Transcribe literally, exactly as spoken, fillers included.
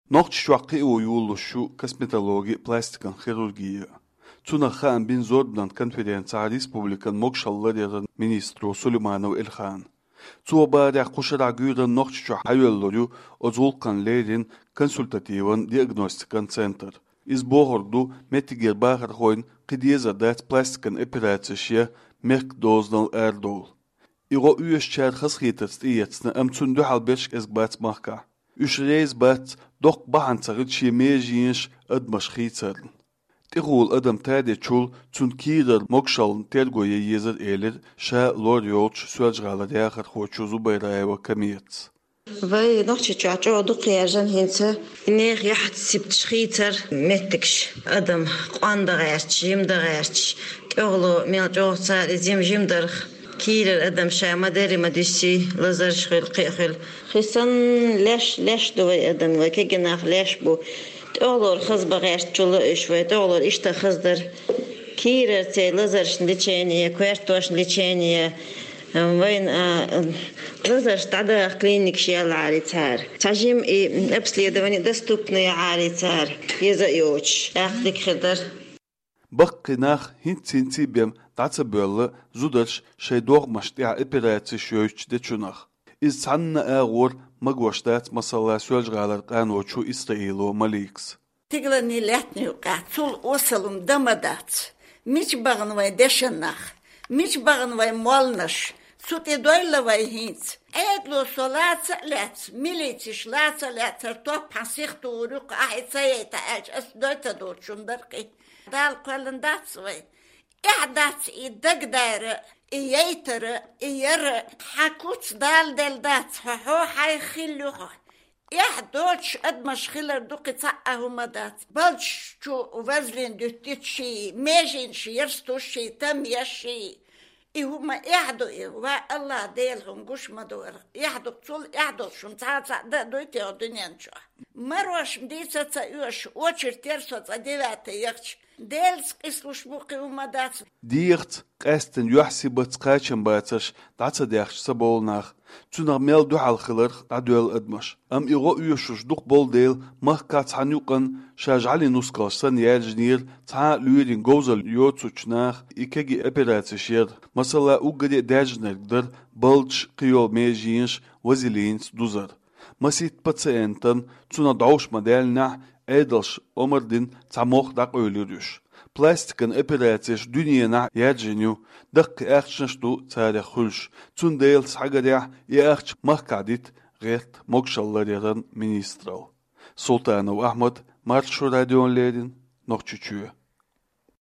Noqçşuaqi uyuluşu kosmetologi plastikan xirurgiya. Tuna Khan bin Zordan konferensiya Respublikan Mokşallaryan ministru Süleymanov Elxan. Tuwa bari quşara güren noqçşu hayolları ozulkan lerin konsultativan diagnostikan center. Iz boğurdu metiger bahar hoyn qidiyeza dat plastikan operatsiya merk doznal erdol. İgo üyeş çar xasxitats iyetsna amtsundu halbeşk ezgbats mahka. Üç reiz bat dok bahantsarı çiemejinş admaş xitsarın. Tiğul adam tade çul tun kirar mokşalın tergoya yezer elir şa lor yolç sözgala diyakar xoçuzu bayrayeva kamiyets. Vay noqçı çaçodu qiyarjan hinse ne yaht sipt xitsar mettikş adam qanda qayarç jimda qayarç oğlu men çoğsa zim jimdar kirar adam şa maderi madisi lazar şil qiyxil xisan leş leş doy adam ve kegenah leş bu Oğlur kız bağır çulu iş ve oğlur işte kızdır. Kirer te lazarşın liçeniye, kuertoşın liçeniye. Вайн лазер тогда клиник шиалари цар. Тажим и обследование доступные ари цар. Еза йоч. Ахтик хидер. Баққинах хинцинци бем таца бөлі зударш шей доғмаштия операция шөйчде чунах. Из санна ағур magwashtat masala sözgalar qanoçu İsrailo Maliks. Tiglani letni qatul osalum damadat. Mich bagn vay deshanach. Mich bagn vay molnash. Sute doyla vay hins. Edlo solatsa let. Militish latsa let. To pasix turuk ahitsayta aj as doyta dorchundar qi. Dal qalndats vay. إعدات إدقدار إيتر إير حكوت دال دل دات هو حي خلوه إحدوش أدمش خلر دوقي تاقه مدات بلش جو وزلين دوتيتشي ميجين شي يرستوشي تم يشي إهما إحدو إهوا الله ديلهم قوش مدور إحدو بطول إحدو شون تاتا دا دويتي الدنيا شو مروش مديسة تايوش وچر تيرسو تاديوات يخش Dels islush buqi umadat. Diert qasten yuhsibat qachen batsash datsa dekhsh sabolnach. Tunar mel duhal khilr dadul admash. Am iro uyushush duq bol del mahkat hanuqan shajali nusqasan yaljnir ta lurin gozal yotsuchnach ikegi operatsiya. Masala ugade dajnergder balch qiyol mejinsh wazilins duzar. Masit patientan tuna daush modelna Edels omerdin tamoq daq ölürüş. Plastikin operatsiyash dünyana yerjinyu daq axchnaşdu tarix xulş. Tun del sagadya yaxch mahkadit gert mokşallaryan ministral. Sultanov Ahmet Marşu radyonlerin noqçuçuyu.